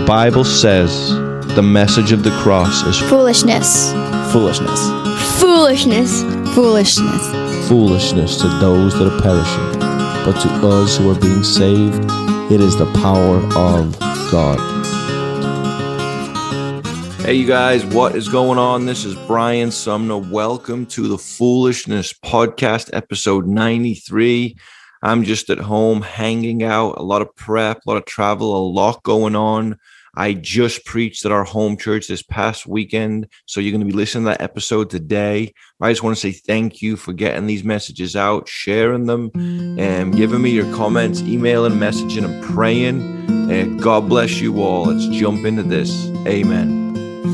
Bible says the message of the cross is foolishness. Foolishness. Foolishness. Foolishness. Foolishness to those that are perishing, but to us who are being saved, it is the power of God. Hey you guys, what is going on? This is Brian Sumner. Welcome to the Foolishness Podcast, episode 93. I'm just at home hanging out, a lot of prep, a lot of travel, a lot going on. I just preached at our home church this past weekend, so you're going to be listening to that episode today. I just want to say thank you for getting these messages out, sharing them, and giving me your comments, emailing, messaging, and praying. And God bless you all. Let's jump into this. Amen.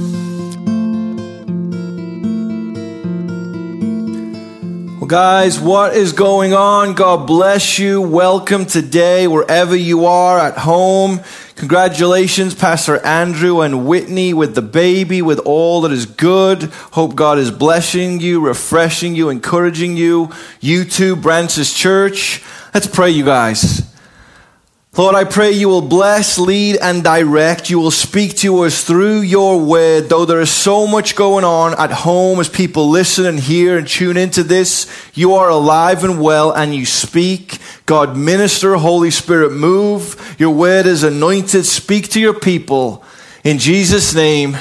Well, guys, what is going on? God bless you. Welcome today, wherever you are, at home. Congratulations, Pastor Andrew and Whitney, with the baby, with all that is good. Hope God is blessing you, refreshing you, encouraging you. You too, Branches Church. Let's pray, you guys. Lord, I pray you will bless, lead, and direct. You will speak to us through your word. Though there is so much going on at home as people listen and hear and tune into this, you are alive and well and you speak. God, minister, Holy Spirit, move. Your word is anointed. Speak to your people. In Jesus' name,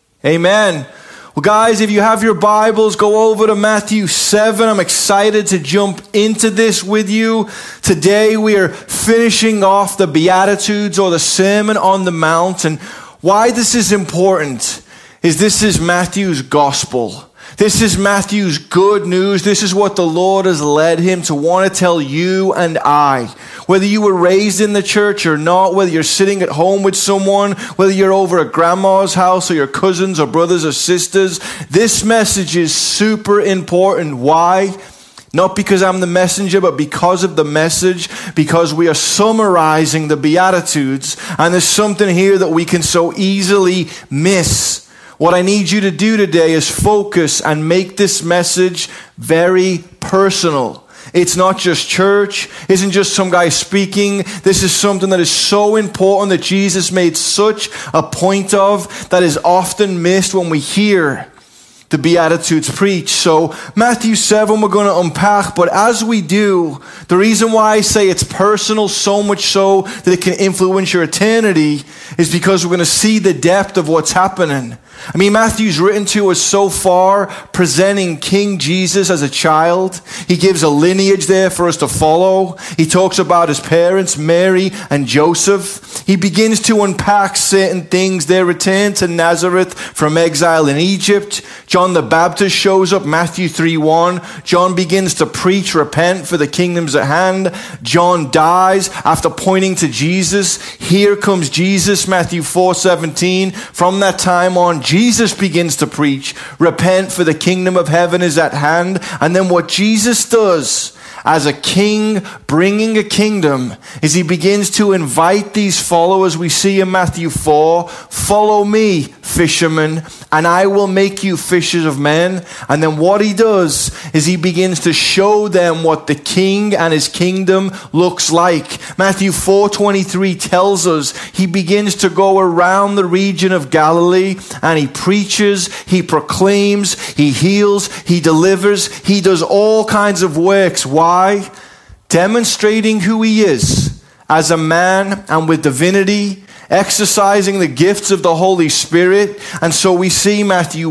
amen. Well, guys, if you have your Bibles, go over to Matthew 7. I'm excited to jump into this with you. Today, we are finishing off the Beatitudes, or the Sermon on the Mount. And why this is important is this is Matthew's gospel. This is Matthew's good news. This is what the Lord has led him to want to tell you and I. Whether you were raised in the church or not, whether you're sitting at home with someone, whether you're over at grandma's house or your cousins or brothers or sisters, this message is super important. Why? Not because I'm the messenger, but because of the message, because we are summarizing the Beatitudes, and there's something here that we can so easily miss. What I need you to do today is focus and make this message very personal. It's not just church. It isn't just some guy speaking. This is something that is so important that Jesus made such a point of, that is often missed when we hear the Beatitudes preached. So Matthew 7 we're going to unpack, but as we do, the reason why I say it's personal, so much so that it can influence your eternity, is because we're going to see the depth of what's happening. I mean, Matthew's written to us so far presenting King Jesus as a child. He gives a lineage there for us to follow. He talks about his parents, Mary and Joseph. He begins to unpack certain things, their return to Nazareth from exile in Egypt. John the Baptist shows up, Matthew 3:1. John begins to preach, repent for the kingdom's at hand. John dies after pointing to Jesus. Here comes Jesus, Matthew 4:17. From that time on, Jesus begins to preach, repent for the kingdom of heaven is at hand. And then what Jesus does as a king bringing a kingdom is he begins to invite these followers. We see in Matthew 4, follow me, fishermen, and I will make you fishers of men. And then what he does is he begins to show them what the king and his kingdom looks like. Matthew 4:23 tells us he begins to go around the region of Galilee and he preaches, he proclaims, he heals, he delivers, he does all kinds of works. Why? Demonstrating who he is as a man and with divinity, exercising the gifts of the Holy Spirit. And so we see Matthew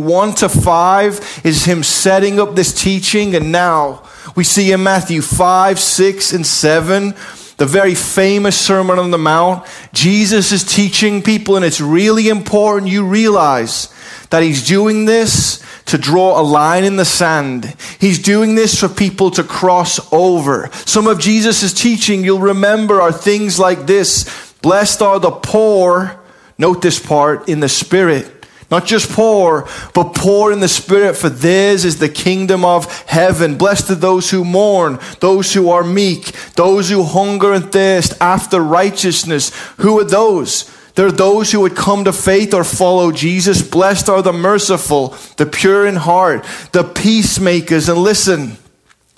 1-5 is him setting up this teaching. And now we see in Matthew 5, 6, and 7, the very famous Sermon on the Mount, Jesus is teaching people, and it's really important you realize that he's doing this to draw a line in the sand. He's doing this for people to cross over. Some of Jesus' teaching, you'll remember, are things like this. Blessed are the poor, note this part, in the spirit. Not just poor, but poor in the spirit, for theirs is the kingdom of heaven. Blessed are those who mourn, those who are meek, those who hunger and thirst after righteousness. Who are those? They're those who would come to faith or follow Jesus. Blessed are the merciful, the pure in heart, the peacemakers. And listen,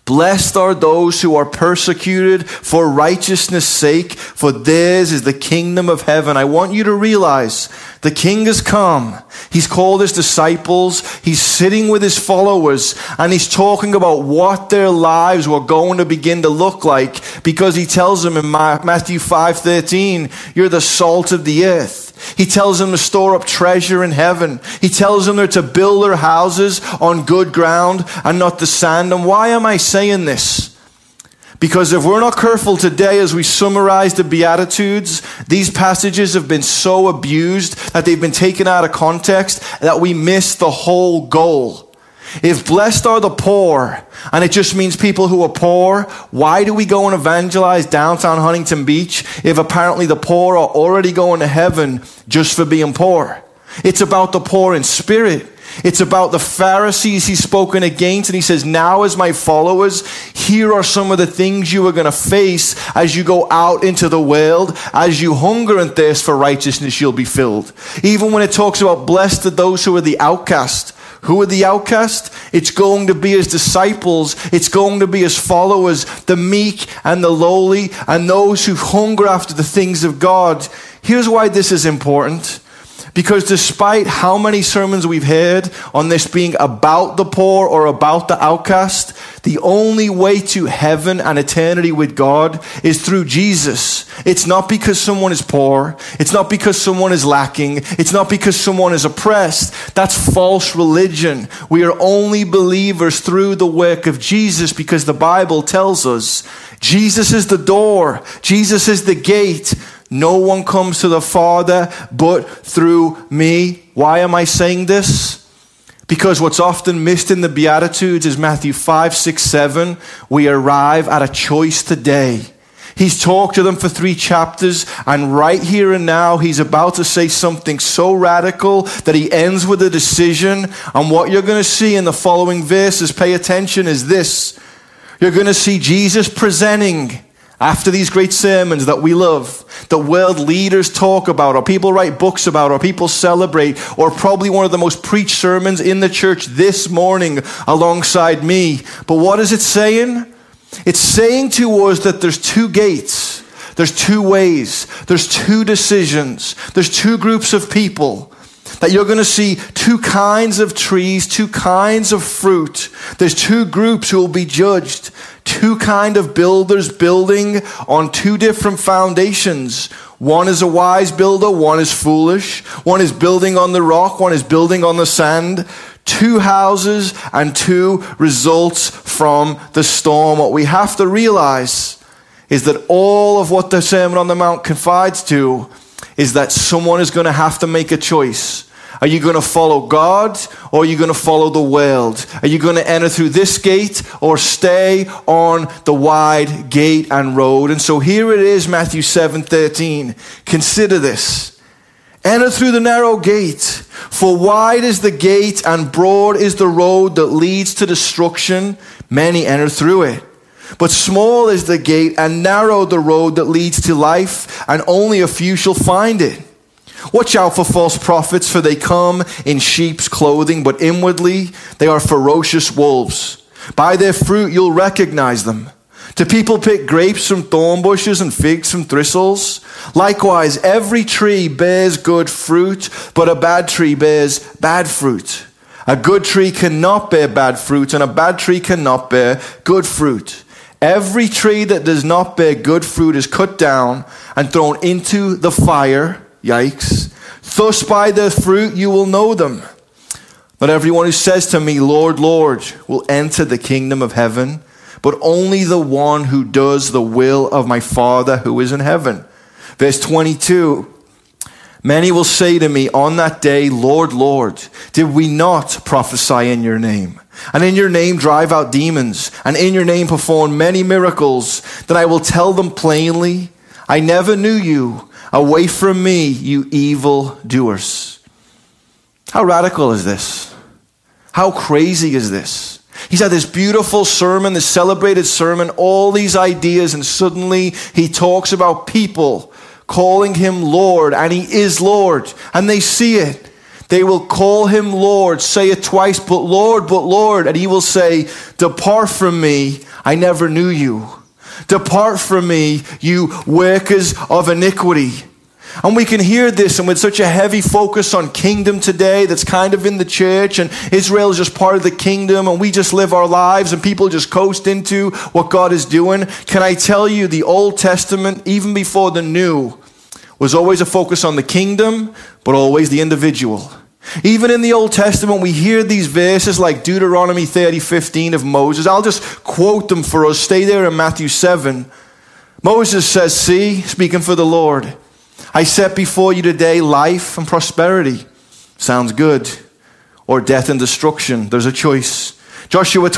Blessed are those who are persecuted for righteousness' sake, for theirs is the kingdom of heaven. I want you to realize the king has come. He's called his disciples. He's sitting with his followers, and he's talking about what their lives were going to begin to look like, because he tells them in Matthew 5:13, you're the salt of the earth. He tells them to store up treasure in heaven. He tells them they're to build their houses on good ground and not the sand. And why am I saying this? Because if we're not careful today as we summarize the Beatitudes, these passages have been so abused that they've been taken out of context that we miss the whole goal. If blessed are the poor, and it just means people who are poor, why do we go and evangelize downtown Huntington Beach if apparently the poor are already going to heaven just for being poor? It's about the poor in spirit. It's about the Pharisees he's spoken against, and he says, now as my followers, here are some of the things you are going to face as you go out into the world. As you hunger and thirst for righteousness, you'll be filled. Even when it talks about blessed are those who are the outcast. Who are the outcast? It's going to be his disciples. It's going to be his followers, the meek and the lowly, and those who hunger after the things of God. Here's why this is important. Because despite how many sermons we've heard on this being about the poor or about the outcast, the only way to heaven and eternity with God is through Jesus. It's not because someone is poor. It's not because someone is lacking. It's not because someone is oppressed. That's false religion. We are only believers through the work of Jesus, because the Bible tells us Jesus is the door. Jesus is the gate. No one comes to the Father but through me. Why am I saying this? Because what's often missed in the Beatitudes is Matthew 5, 6, 7. We arrive at a choice today. He's talked to them for 3 chapters, and right here and now, he's about to say something so radical that he ends with a decision. And what you're going to see in the following verses, pay attention, is this. You're going to see Jesus presenting, after these great sermons that we love, the world leaders talk about, or people write books about, or people celebrate, or probably one of the most preached sermons in the church this morning alongside me. But what is it saying? It's saying to us that there's 2 gates, there's 2 ways, there's 2 decisions, there's 2 groups of people. That you're going to see 2 kinds of trees, 2 kinds of fruit. There's 2 groups who will be judged. 2 kind of builders building on 2 different foundations. One is a wise builder, one is foolish. One is building on the rock, one is building on the sand. 2 houses and 2 results from the storm. What we have to realize is that all of what the Sermon on the Mount confides to is that someone is going to have to make a choice. Are you going to follow God, or are you going to follow the world? Are you going to enter through this gate or stay on the wide gate and road? And so here it is, Matthew 7:13. Consider this. Enter through the narrow gate, for wide is the gate and broad is the road that leads to destruction. Many enter through it. But small is the gate and narrow the road that leads to life, and only a few shall find it. Watch out for false prophets, for they come in sheep's clothing, but inwardly they are ferocious wolves. By their fruit you'll recognize them. Do people pick grapes from thorn bushes and figs from thistles? Likewise, every tree bears good fruit, but a bad tree bears bad fruit. A good tree cannot bear bad fruit, and a bad tree cannot bear good fruit. Every tree that does not bear good fruit is cut down and thrown into the fire. Yikes. Thus by their fruit you will know them. Not everyone who says to me, Lord, Lord, will enter the kingdom of heaven, but only the one who does the will of my Father who is in heaven. Verse 22. Many will say to me on that day, Lord, Lord, did we not prophesy in your name? And in your name drive out demons, and in your name perform many miracles? Then I will tell them plainly, I never knew you. Away from me, you evil doers. How radical is this? How crazy is this? He's had this beautiful sermon, this celebrated sermon, all these ideas, and suddenly he talks about people calling him Lord, and he is Lord, and they see it. They will call him Lord, say it twice, but Lord, and he will say, depart from me, I never knew you. Depart from me, you workers of iniquity. And we can hear this, and with such a heavy focus on kingdom today that's kind of in the church, and Israel is just part of the kingdom, and we just live our lives, and people just coast into what God is doing. Can I tell you, the Old Testament, even before the New, was always a focus on the kingdom, but always the individual. Even in the Old Testament, we hear these verses like Deuteronomy 30:15 of Moses. I'll just quote them for us. Stay there in Matthew 7. Moses says, see, speaking for the Lord, I set before you today life and prosperity. Sounds good. Or death and destruction. There's a choice. Joshua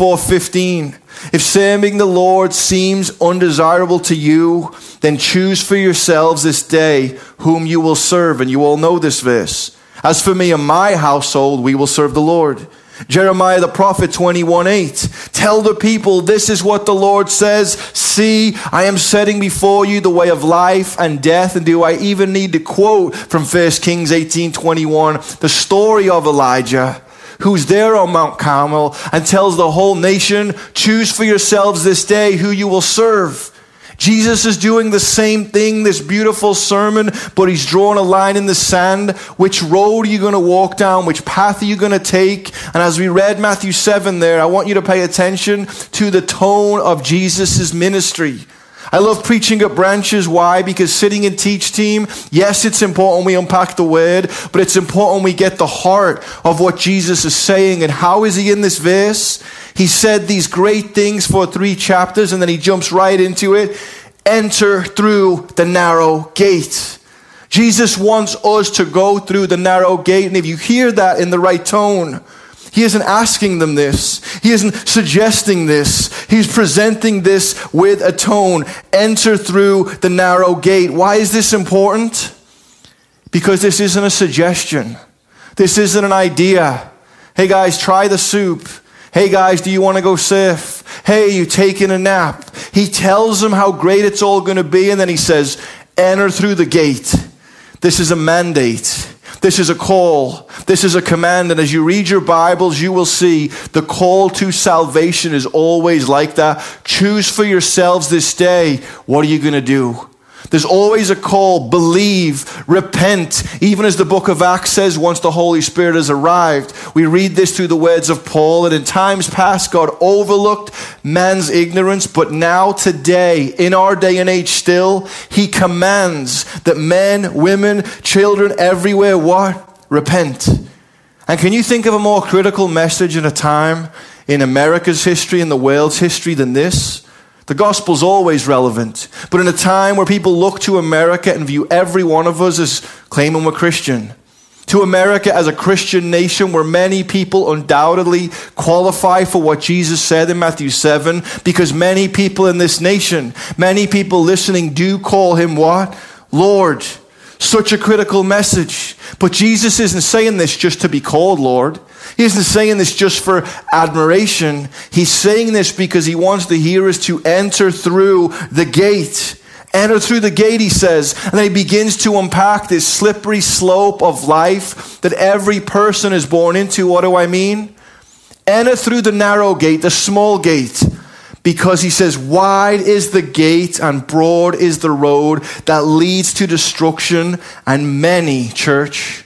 24:15. If serving the Lord seems undesirable to you, then choose for yourselves this day whom you will serve. And you all know this verse. As for me and my household, we will serve the Lord. Jeremiah the prophet 21:8. Tell the people, this is what the Lord says. See, I am setting before you the way of life and death. And do I even need to quote from 1 Kings 18:21, the story of Elijah, who's there on Mount Carmel and tells the whole nation, choose for yourselves this day who you will serve. Jesus is doing the same thing, this beautiful sermon, but he's drawn a line in the sand. Which road are you going to walk down? Which path are you going to take? And as we read Matthew 7 there, I want you to pay attention to the tone of Jesus' ministry. I love preaching at branches. Why? Because sitting in teach team, yes, it's important we unpack the word, but it's important we get the heart of what Jesus is saying. And how is he in this verse? He said these great things for 3 chapters, and then he jumps right into it. Enter through the narrow gate. Jesus wants us to go through the narrow gate. And if you hear that in the right tone, he isn't asking them this. He isn't suggesting this. He's presenting this with a tone. Enter through the narrow gate. Why is this important? Because this isn't a suggestion. This isn't an idea. Hey guys, try the soup. Hey guys, do you want to go surf? Hey, you taking a nap? He tells them how great it's all going to be, and then he says, enter through the gate. This is a mandate. This is a call. This is a command. And as you read your Bibles, you will see the call to salvation is always like that. Choose for yourselves this day. What are you going to do? There's always a call. Believe, repent. Even as the book of Acts says, once the Holy Spirit has arrived, we read this through the words of Paul. And in times past, God overlooked man's ignorance. But now, today, in our day and age still, he commands that men, women, children everywhere, what? Repent. And can you think of a more critical message in a time in America's history, in the world's history than this? The gospel's always relevant. But in a time where people look to America and view every one of us as claiming we're Christian, to America as a Christian nation where many people undoubtedly qualify for what Jesus said in Matthew 7, because many people in this nation, many people listening do call him what? Lord. Such a critical message. But Jesus isn't saying this just to be called Lord. He isn't saying this just for admiration. He's saying this because he wants the hearers to enter through the gate. Enter through the gate, he says. And then he begins to unpack this slippery slope of life that every person is born into. What do I mean? Enter through the narrow gate, the small gate. Because he says, wide is the gate and broad is the road that leads to destruction. And many, church,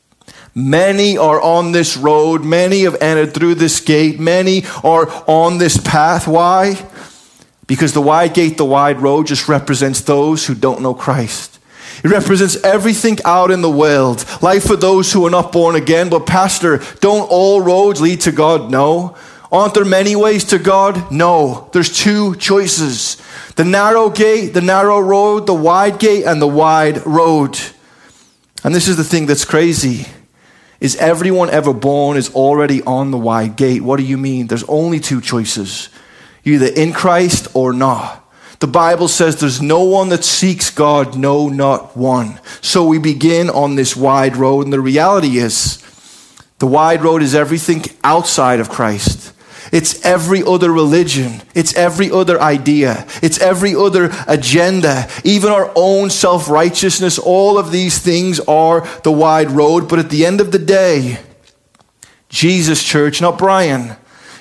many are on this road. Many have entered through this gate. Many are on this path. Why? Because the wide gate, the wide road just represents those who don't know Christ. It represents everything out in the world. Life for those who are not born again. But pastor, don't all roads lead to God? No. Aren't there many ways to God? No. There's 2 choices. The narrow gate, the narrow road, the wide gate, and the wide road. And this is the thing that's crazy, is everyone ever born is already on the wide gate. What do you mean? There's only 2 choices. You're either in Christ or not. The Bible says there's no one that seeks God, no, not one. So we begin on this wide road, and the reality is, the wide road is everything outside of Christ. It's every other religion. It's every other idea. It's every other agenda. Even our own self-righteousness. All of these things are the wide road. But at the end of the day, Jesus, church, not Brian,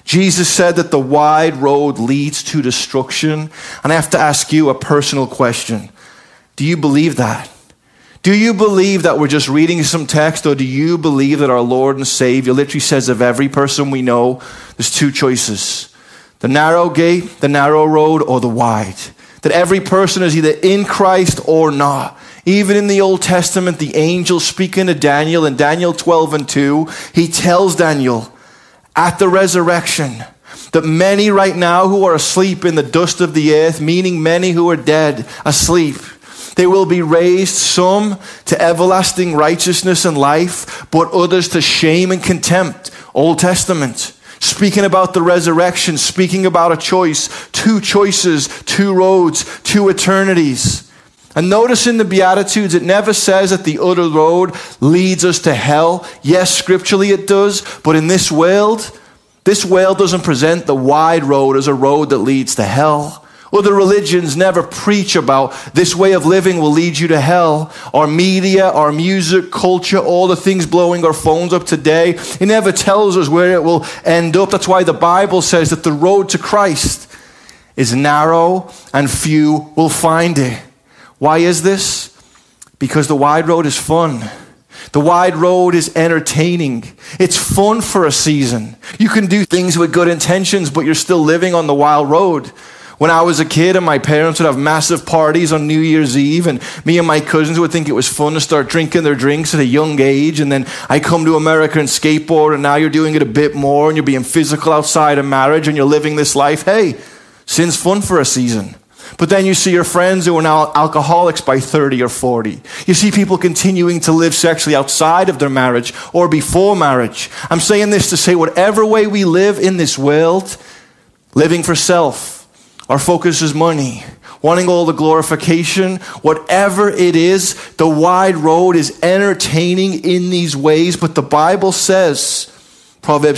Jesus said that the wide road leads to destruction. And I have to ask you a personal question. Do you believe that? Do you believe that we're just reading some text, or do you believe that our Lord and Savior literally says of every person we know, there's two choices: the narrow gate, the narrow road, or the wide? That every person is either in Christ or not. Even in the Old Testament, the angel speaking to Daniel in Daniel 12:2, he tells Daniel at the resurrection that many right now who are asleep in the dust of the earth, meaning many who are dead, asleep, they will be raised, some to everlasting righteousness and life, but others to shame and contempt. Old Testament. Speaking about the resurrection, speaking about a choice, two choices, two roads, two eternities. And notice in the Beatitudes, it never says that the other road leads us to hell. Yes, scripturally it does, but in this world doesn't present the wide road as a road that leads to hell. Other religions never preach about this way of living will lead you to hell. Our media, our music, culture, all the things blowing our phones up today, it never tells us where it will end up. That's why the Bible says that the road to Christ is narrow and few will find it. Why is this? Because the wide road is fun. The wide road is entertaining. It's fun for a season. You can do things with good intentions, but you're still living on the wild road. When I was a kid and my parents would have massive parties on New Year's Eve, and me and my cousins would think it was fun to start drinking their drinks at a young age, and then I come to America and skateboard, and now you're doing it a bit more, and you're being physical outside of marriage, and you're living this life. Hey, sin's fun for a season. But then you see your friends who are now alcoholics by 30 or 40. You see people continuing to live sexually outside of their marriage or before marriage. I'm saying this to say whatever way we live in this world, living for self, our focus is money, wanting all the glorification, whatever it is, the wide road is entertaining in these ways. But the Bible says, Proverbs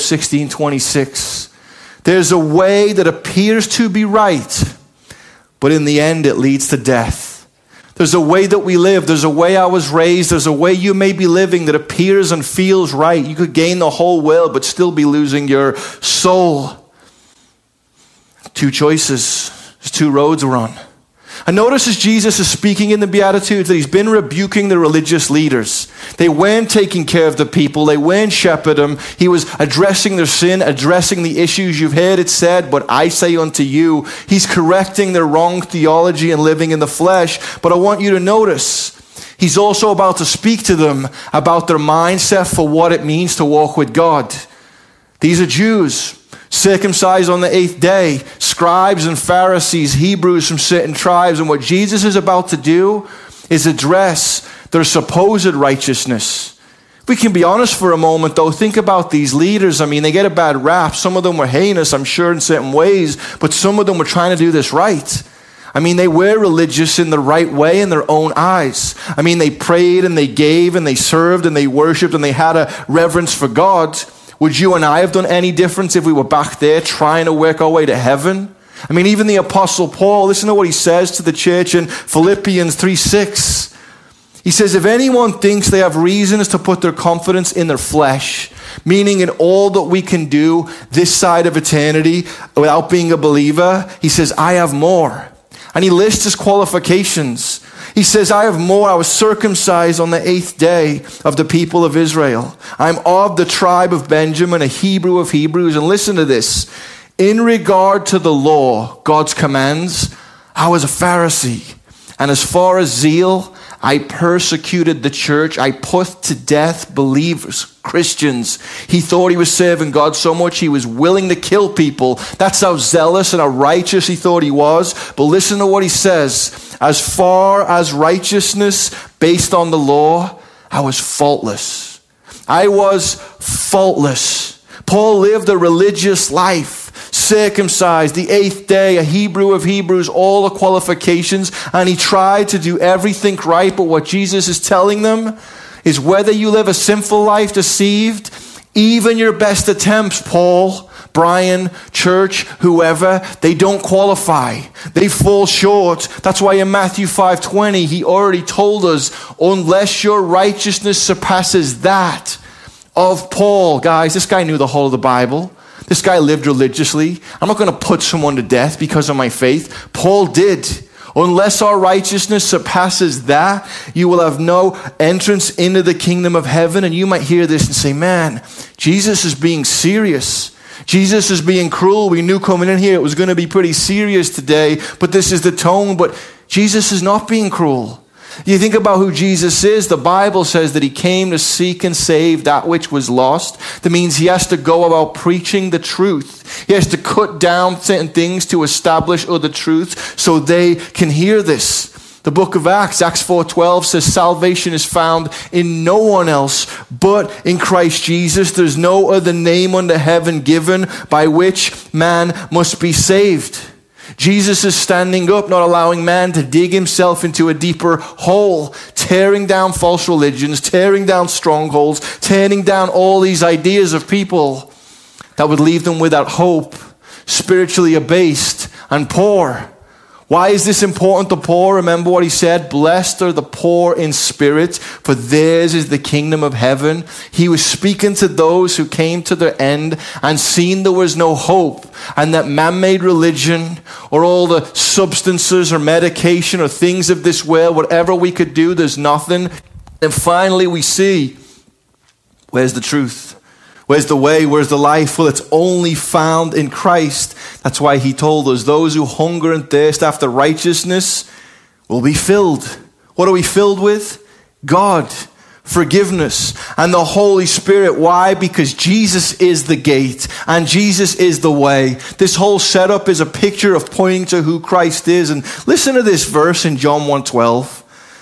16:26, there's a way that appears to be right, but in the end, it leads to death. There's a way that we live. There's a way I was raised. There's a way you may be living that appears and feels right. You could gain the whole world, but still be losing your soul. Two choices. There's two roads we're on. And notice as Jesus is speaking in the Beatitudes that he's been rebuking the religious leaders. They weren't taking care of the people. They weren't shepherding them. He was addressing their sin, addressing the issues. You've heard it said, but I say unto you. He's correcting their wrong theology and living in the flesh. But I want you to notice, he's also about to speak to them about their mindset for what it means to walk with God. These are Jews, circumcised on the 8th day, scribes and Pharisees, Hebrews from certain tribes. And what Jesus is about to do is address their supposed righteousness. We can be honest for a moment, though. Think about these leaders. I mean, they get a bad rap. Some of them were heinous, I'm sure, in certain ways, but some of them were trying to do this right. I mean, they were religious in the right way in their own eyes. I mean, they prayed and they gave and they served and they worshiped and they had a reverence for God. Would you and I have done any difference if we were back there trying to work our way to heaven? I mean, even the Apostle Paul, listen to what he says to the church in Philippians 3:6. He says, if anyone thinks they have reasons to put their confidence in their flesh, meaning in all that we can do this side of eternity without being a believer, he says, I have more. And he lists his qualifications. He says, I have more. I was circumcised on the 8th day of the people of Israel. I'm of the tribe of Benjamin, a Hebrew of Hebrews. And listen to this. In regard to the law, God's commands, I was a Pharisee. And as far as zeal, I persecuted the church. I put to death believers, Christians. He thought he was serving God so much he was willing to kill people. That's how zealous and how righteous he thought he was. But listen to what he says. As far as righteousness based on the law, I was faultless. I was faultless. Paul lived a religious life, circumcised, the 8th day, a Hebrew of Hebrews, all the qualifications, and he tried to do everything right. But what Jesus is telling them is whether you live a sinful life deceived, even your best attempts, Paul, Brian, church, whoever, they don't qualify. They fall short. That's why in Matthew 5:20, he already told us, unless your righteousness surpasses that of Paul. Guys, this guy knew the whole of the Bible. This guy lived religiously. I'm not going to put someone to death because of my faith. Paul did. Unless our righteousness surpasses that, you will have no entrance into the kingdom of heaven. And you might hear this and say, man, Jesus is being serious. Jesus is being cruel. We knew coming in here it was going to be pretty serious today, but this is the tone. But Jesus is not being cruel. You think about who Jesus is. The Bible says that he came to seek and save that which was lost. That means he has to go about preaching the truth. He has to cut down certain things to establish other truths so they can hear this. The book of Acts 4:12 says salvation is found in no one else but in Christ Jesus. There's no other name under heaven given by which man must be saved. Jesus is standing up, not allowing man to dig himself into a deeper hole, tearing down false religions, tearing down strongholds, tearing down all these ideas of people that would leave them without hope, spiritually abased and poor. Why is this important to poor? Remember what he said, blessed are the poor in spirit, for theirs is the kingdom of heaven. He was speaking to those who came to their end and seen there was no hope, and that man-made religion or all the substances or medication or things of this world, whatever we could do, there's nothing. And finally we see, where's the truth? Where's the way? Where's the life? Well, it's only found in Christ. That's why he told us, those who hunger and thirst after righteousness will be filled. What are we filled with? God, forgiveness, and the Holy Spirit. Why? Because Jesus is the gate and Jesus is the way. This whole setup is a picture of pointing to who Christ is. And listen to this verse in John 1:12.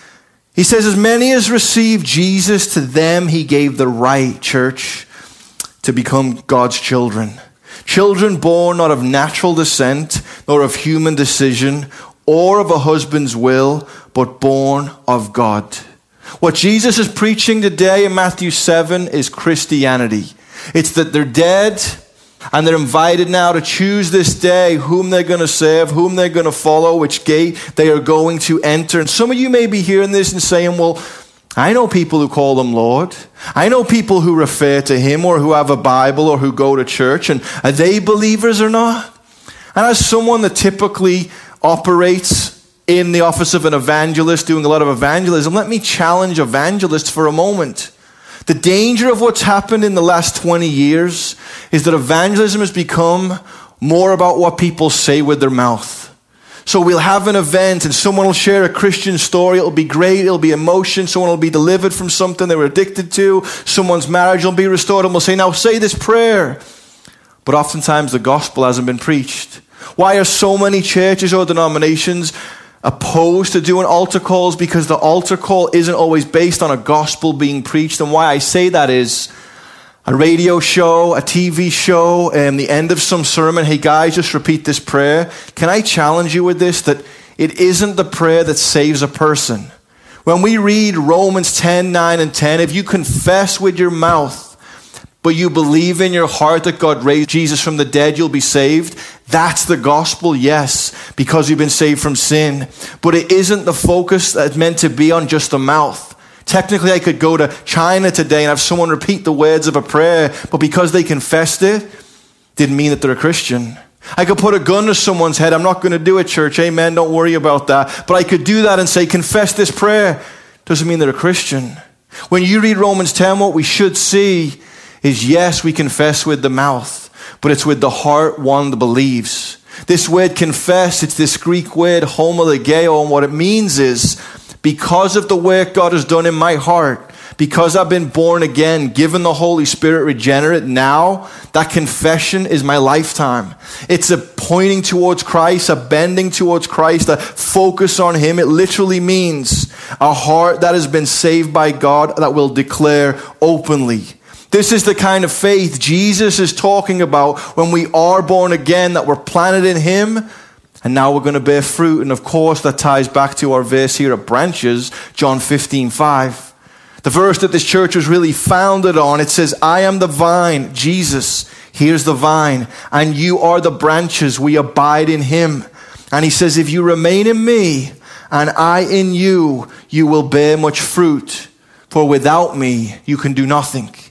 He says, as many as received Jesus, to them he gave the right, church, to become God's children. Children born not of natural descent, nor of human decision, or of a husband's will, but born of God. What Jesus is preaching today in Matthew 7 is Christianity. It's that they're dead, and they're invited now to choose this day whom they're going to serve, whom they're going to follow, which gate they are going to enter. And some of you may be hearing this and saying, well, I know people who call him Lord. I know people who refer to him or who have a Bible or who go to church. And are they believers or not? And as someone that typically operates in the office of an evangelist, doing a lot of evangelism, let me challenge evangelists for a moment. The danger of what's happened in the last 20 years is that evangelism has become more about what people say with their mouth. So we'll have an event and someone will share a Christian story. It'll be great. It'll be emotion. Someone will be delivered from something they were addicted to. Someone's marriage will be restored, and we'll say, now say this prayer. But oftentimes the gospel hasn't been preached. Why are so many churches or denominations opposed to doing altar calls? Because the altar call isn't always based on a gospel being preached. And why I say that is, a radio show, a TV show, the end of some sermon, hey guys, just repeat this prayer. Can I challenge you with this? That it isn't the prayer that saves a person. When we read Romans 10:9 and 10, if you confess with your mouth, but you believe in your heart that God raised Jesus from the dead, you'll be saved. That's the gospel, yes, because you've been saved from sin. But it isn't the focus that's meant to be on just the mouth. Technically, I could go to China today and have someone repeat the words of a prayer, but because they confessed it, didn't mean that they're a Christian. I could put a gun to someone's head. I'm not going to do it, church. Amen. Don't worry about that. But I could do that and say, confess this prayer. Doesn't mean they're a Christian. When you read Romans 10, what we should see is, yes, we confess with the mouth, but it's with the heart one that believes. This word confess, it's this Greek word homologeo, and what it means is, because of the work God has done in my heart, because I've been born again, given the Holy Spirit, regenerate, now that confession is my lifetime. It's a pointing towards Christ, a bending towards Christ, a focus on him. It literally means a heart that has been saved by God that will declare openly. This is the kind of faith Jesus is talking about when we are born again, that we're planted in him. And now we're going to bear fruit. And of course, that ties back to our verse here at Branches, John 15:5. The verse that this church was really founded on. It says, I am the vine, Jesus. Here's the vine. And you are the branches. We abide in him. And he says, if you remain in me and I in you, you will bear much fruit. For without me, you can do nothing.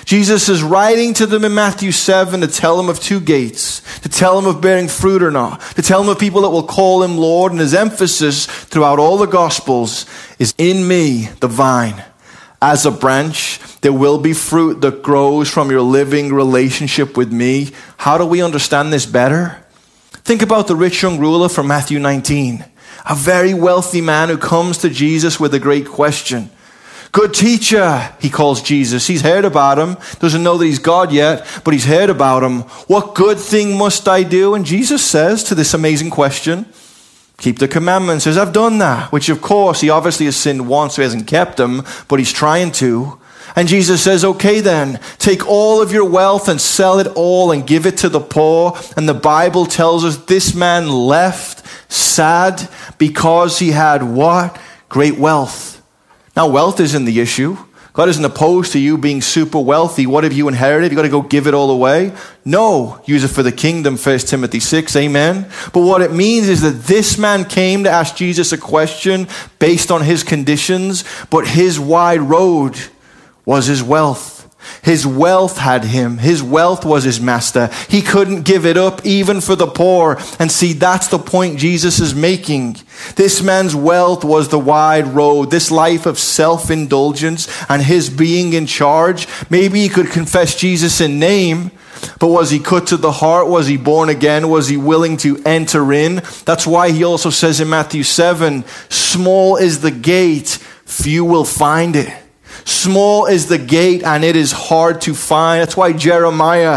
Jesus is writing to them in Matthew 7 to tell them of two gates, to tell them of bearing fruit or not, to tell them of people that will call him Lord. And his emphasis throughout all the Gospels is in me, the vine. As a branch, there will be fruit that grows from your living relationship with me. How do we understand this better? Think about the rich young ruler from Matthew 19, a very wealthy man who comes to Jesus with a great question. Good teacher, he calls Jesus. He's heard about him. Doesn't know that he's God yet, but he's heard about him. What good thing must I do? And Jesus says to this amazing question, keep the commandments. Says, I've done that. Which of course, he obviously has sinned once, so he hasn't kept them, but he's trying to. And Jesus says, okay then, take all of your wealth and sell it all and give it to the poor. And the Bible tells us this man left sad because he had what? Great wealth. Now, wealth isn't the issue. God isn't opposed to you being super wealthy. What have you inherited? You got to go give it all away? No. Use it for the kingdom, 1 Timothy 6, amen? But what it means is that this man came to ask Jesus a question based on his conditions, but his wide road was his wealth. His wealth had him. His wealth was his master. He couldn't give it up even for the poor. And see, that's the point Jesus is making. This man's wealth was the wide road, this life of self-indulgence and his being in charge. Maybe he could confess Jesus in name, but was he cut to the heart? Was he born again? Was he willing to enter in? That's why he also says in Matthew 7, small is the gate, few will find it. Small is the gate and it is hard to find. That's why Jeremiah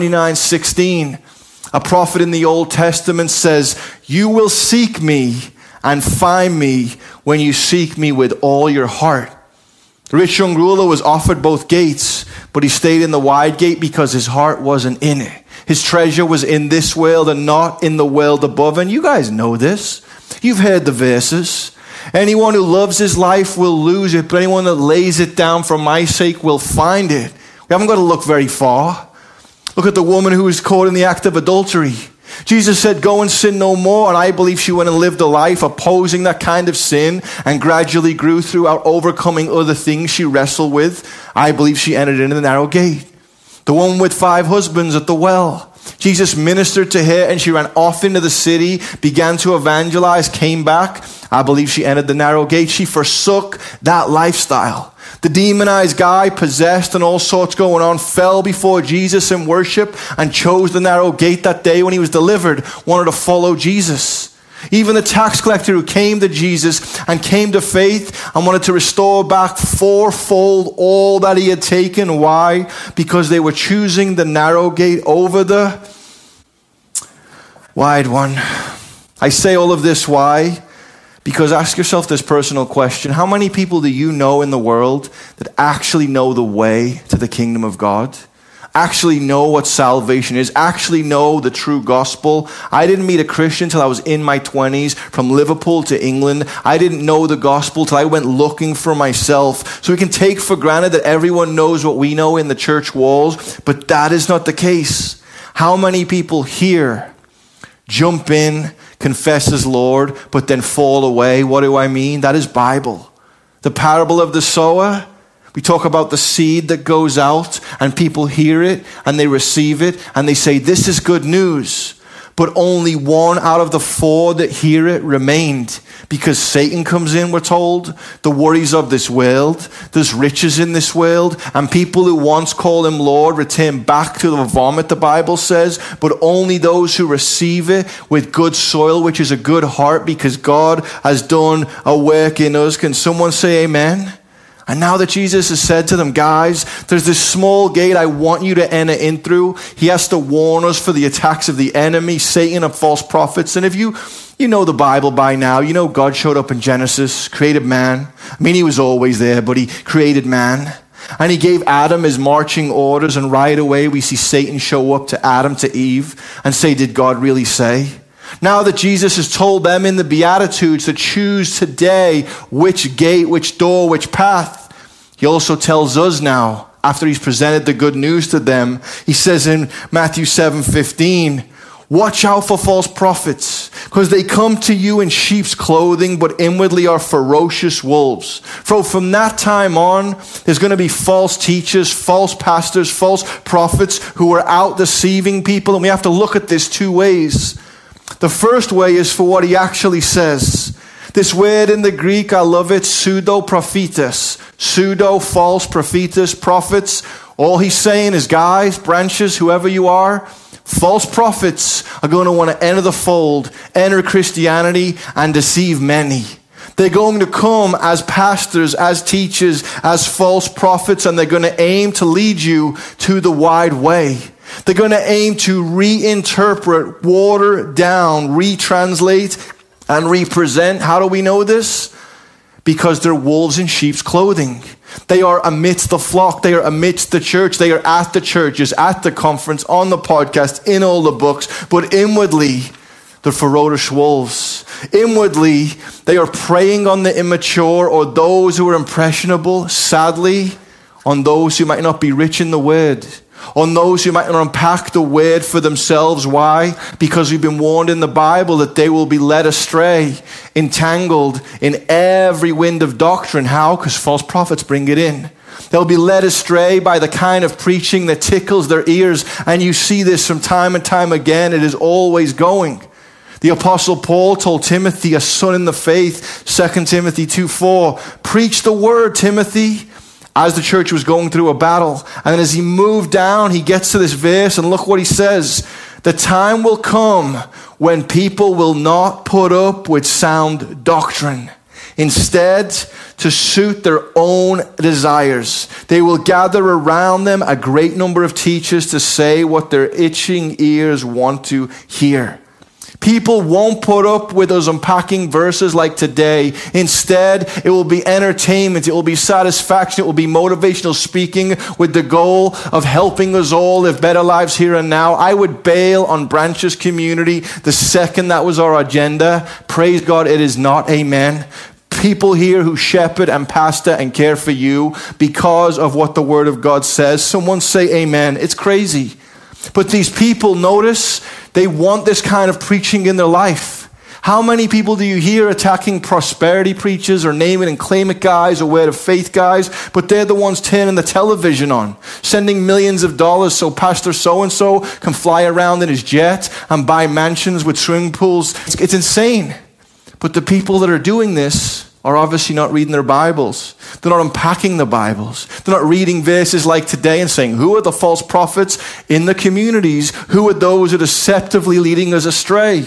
29:16, a prophet in the Old Testament, says, you will seek me and find me when you seek me with all your heart. The rich young ruler was offered both gates, but he stayed in the wide gate because his heart wasn't in it. His treasure was in this world and not in the world above. And you guys know this. You've heard the verses. Anyone who loves his life will lose it, but anyone that lays it down for my sake will find it. We haven't got to look very far. Look at the woman who was caught in the act of adultery. Jesus said, go and sin no more. And I believe she went and lived a life opposing that kind of sin and gradually grew throughout overcoming other things she wrestled with. I believe she entered into the narrow gate. The woman with 5 husbands at the well. Jesus ministered to her and she ran off into the city, began to evangelize, came back. I believe she entered the narrow gate. She forsook that lifestyle. The demonized guy, possessed and all sorts going on, fell before Jesus in worship and chose the narrow gate that day when he was delivered, wanted to follow Jesus. Even the tax collector who came to Jesus and came to faith and wanted to restore back 4-fold all that he had taken. Why? Because they were choosing the narrow gate over the wide one. I say all of this, why? Because ask yourself this personal question. How many people do you know in the world that actually know the way to the kingdom of God? Actually know what salvation is, actually know the true gospel. I didn't meet a Christian till I was in my 20s, from Liverpool to England. I didn't know the gospel till I went looking for myself. So we can take for granted that everyone knows what we know in the church walls, but that is not the case. How many people here jump in, confess as Lord, but then fall away? What do I mean? That is Bible. The parable of the sower. We talk about the seed that goes out and people hear it and they receive it and they say, this is good news. But only 1 out of the 4 that hear it remained because Satan comes in, we're told. The worries of this world, there's riches in this world, and people who once call him Lord return back to the vomit, the Bible says. But only those who receive it with good soil, which is a good heart, because God has done a work in us. Can someone say amen? And now that Jesus has said to them, guys, there's this small gate I want you to enter in through. He has to warn us for the attacks of the enemy, Satan, and false prophets. And if you know the Bible by now, you know God showed up in Genesis, created man. I mean, he was always there, but he created man. And he gave Adam his marching orders. And right away, we see Satan show up to Adam, to Eve, and say, did God really say? Now that Jesus has told them in the Beatitudes to choose today which gate, which door, which path, he also tells us now, after he's presented the good news to them, he says in Matthew 7:15, Watch out for false prophets, because they come to you in sheep's clothing, but inwardly are ferocious wolves. For from that time on, there's going to be false teachers, false pastors, false prophets who are out deceiving people. And we have to look at this two ways. The first way is for what he actually says. This word in the Greek, I love it, pseudo-prophetus. Pseudo, false, prophetus, prophets. All he's saying is, guys, branches, whoever you are, false prophets are going to want to enter the fold, enter Christianity, and deceive many. They're going to come as pastors, as teachers, as false prophets, and they're going to aim to lead you to the wide way. They're going to aim to reinterpret, water down, retranslate, and represent. How do we know this? Because they're wolves in sheep's clothing. They are amidst the flock. They are amidst the church. They are at the churches, at the conference, on the podcast, in all the books. But inwardly, they're ferocious wolves. Inwardly, they are preying on the immature or those who are impressionable, sadly, on those who might not be rich in the word, on those who might not unpack the word for themselves. Why? Because we've been warned in the Bible that they will be led astray, entangled in every wind of doctrine. How? Because false prophets bring it in. They'll be led astray by the kind of preaching that tickles their ears. And you see this from time and time again. It is always going. The Apostle Paul told Timothy, a son in the faith, 2 Timothy 2:4, preach the word, Timothy, as the church was going through a battle. And then as he moved down, he gets to this verse, and look what he says. The time will come when people will not put up with sound doctrine. Instead, to suit their own desires, they will gather around them a great number of teachers to say what their itching ears want to hear. People won't put up with us unpacking verses like today. Instead, it will be entertainment. It will be satisfaction. It will be motivational speaking with the goal of helping us all live better lives here and now. I would bail on Branches Community the second that was our agenda. Praise God, it is not. Amen. People here who shepherd and pastor and care for you because of what the Word of God says. Someone say amen. It's crazy. But these people, notice, they want this kind of preaching in their life. How many people do you hear attacking prosperity preachers or name it and claim it guys or word of faith guys? But they're the ones turning the television on, sending millions of dollars so Pastor so-and-so can fly around in his jet and buy mansions with swimming pools. It's insane. But the people that are doing this are obviously not reading their Bibles. They're not unpacking the Bibles. They're not reading verses like today and saying, who are the false prophets in the communities? Who are those who are deceptively leading us astray?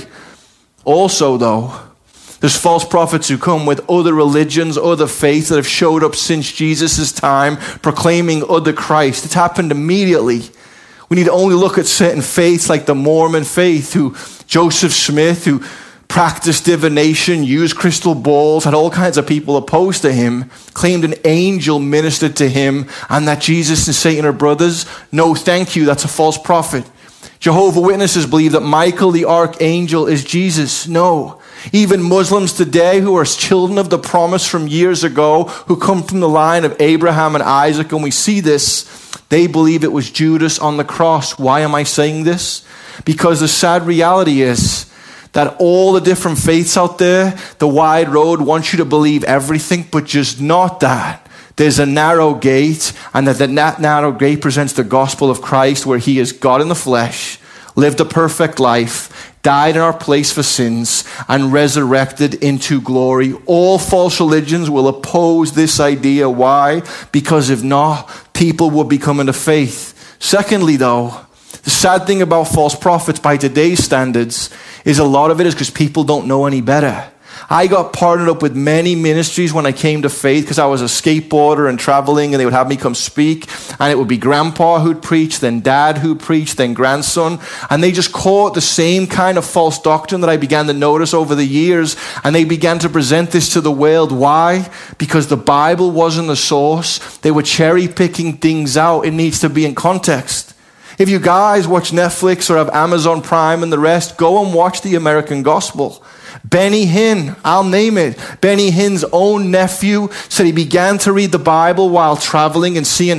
Also, though, there's false prophets who come with other religions, other faiths that have showed up since Jesus' time, proclaiming other Christ. It's happened immediately. We need to only look at certain faiths like the Mormon faith, who Joseph Smith, who practiced divination, used crystal balls, had all kinds of people opposed to him, claimed an angel ministered to him, and that Jesus and Satan are brothers. No, thank you, that's a false prophet. Jehovah's Witnesses believe that Michael the archangel is Jesus. No. Even Muslims today who are children of the promise from years ago, who come from the line of Abraham and Isaac, and we see this, they believe it was Judas on the cross. Why am I saying this? Because the sad reality is that all the different faiths out there, the wide road wants you to believe everything, but just not that. There's a narrow gate, and that narrow gate presents the gospel of Christ, where he is God in the flesh, lived a perfect life, died in our place for sins, and resurrected into glory. All false religions will oppose this idea. Why? Because if not, people will be coming to faith. Secondly, though, the sad thing about false prophets by today's standards is a lot of it is because people don't know any better. I got partnered up with many ministries when I came to faith because I was a skateboarder and traveling, and they would have me come speak, and it would be grandpa who'd preach, then dad who'd preach, then grandson, and they just caught the same kind of false doctrine that I began to notice over the years, and they began to present this to the world. Why? Because the Bible wasn't the source. They were cherry picking things out. It needs to be in context. If you guys watch Netflix or have Amazon Prime and the rest, go and watch The American Gospel. Benny Hinn, I'll name it. Benny Hinn's own nephew said he began to read the Bible while traveling and seeing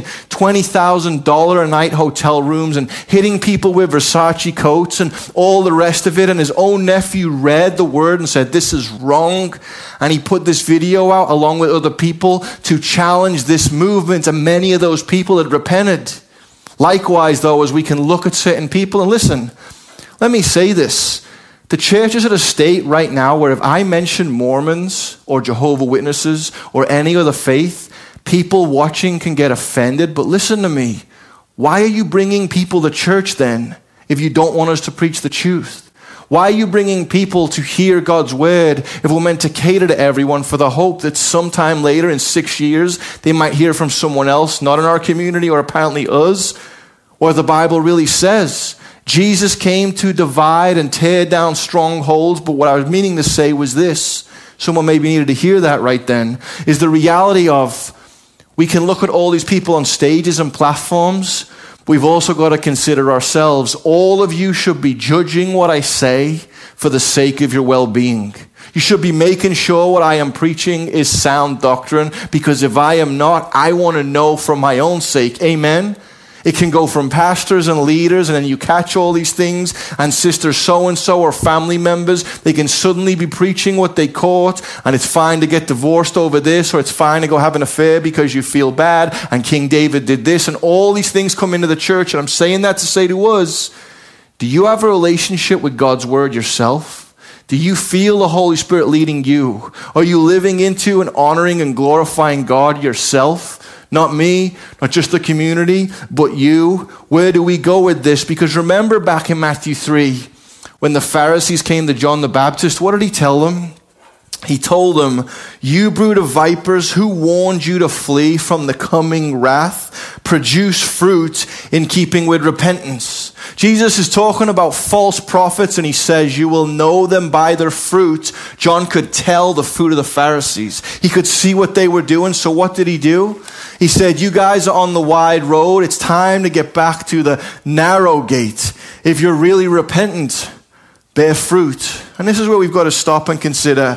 $20,000 a night hotel rooms and hitting people with Versace coats and all the rest of it. And his own nephew read the word and said, this is wrong. And he put this video out along with other people to challenge this movement. And many of those people had repented. Likewise, though, as we can look at certain people, and listen, let me say this. The church is at a state right now where if I mention Mormons or Jehovah's Witnesses or any other faith, people watching can get offended. But listen to me. Why are you bringing people to church then if you don't want us to preach the truth? Why are you bringing people to hear God's word if we're meant to cater to everyone for the hope that sometime later in 6 years they might hear from someone else, not in our community or apparently us, or the Bible really says? Jesus came to divide and tear down strongholds, but what I was meaning to say was this. Someone maybe needed to hear that right then, is the reality of we can look at all these people on stages and platforms. We've also got to consider ourselves. All of you should be judging what I say for the sake of your well-being. You should be making sure what I am preaching is sound doctrine, because if I am not, I want to know for my own sake. Amen? It can go from pastors and leaders, and then you catch all these things, and sister so-and-so or family members, they can suddenly be preaching what they caught, and it's fine to get divorced over this, or it's fine to go have an affair because you feel bad, and King David did this, and all these things come into the church. And I'm saying that to say to us, do you have a relationship with God's word yourself? Do you feel the Holy Spirit leading you? Are you living into and honoring and glorifying God yourself? Not me, not just the community, but you. Where do we go with this? Because remember back in Matthew 3, when the Pharisees came to John the Baptist, what did he tell them? He told them, you brood of vipers, who warned you to flee from the coming wrath? Produce fruit in keeping with repentance. Jesus is talking about false prophets, and he says, you will know them by their fruit. John could tell the fruit of the Pharisees. He could see what they were doing. So what did he do? He said, you guys are on the wide road. It's time to get back to the narrow gate. If you're really repentant, bear fruit. And this is where we've got to stop and consider.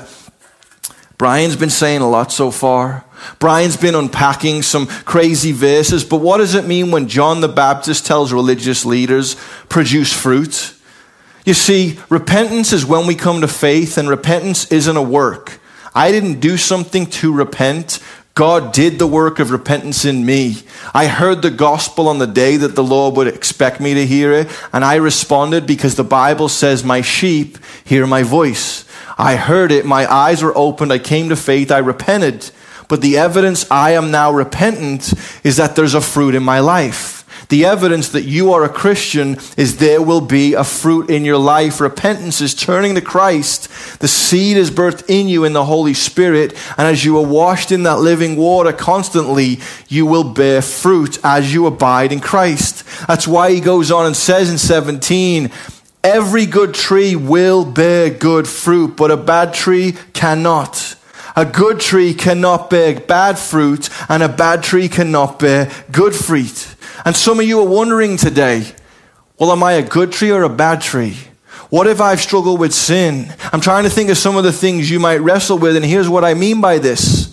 Brian's been saying a lot so far. Brian's been unpacking some crazy verses. But what does it mean when John the Baptist tells religious leaders, produce fruit? You see, repentance is when we come to faith, and repentance isn't a work. I didn't do something to repent. God did the work of repentance in me. I heard the gospel on the day that the Lord would expect me to hear it, and I responded because the Bible says, my sheep hear my voice. I heard it, my eyes were opened, I came to faith, I repented. But the evidence I am now repentant is that there's a fruit in my life. The evidence that you are a Christian is there will be a fruit in your life. Repentance is turning to Christ. The seed is birthed in you in the Holy Spirit. And as you are washed in that living water constantly, you will bear fruit as you abide in Christ. That's why he goes on and says in 17, every good tree will bear good fruit, but a bad tree cannot. A good tree cannot bear bad fruit, and a bad tree cannot bear good fruit. And some of you are wondering today, well, am I a good tree or a bad tree? What if I've struggled with sin? I'm trying to think of some of the things you might wrestle with, and here's what I mean by this.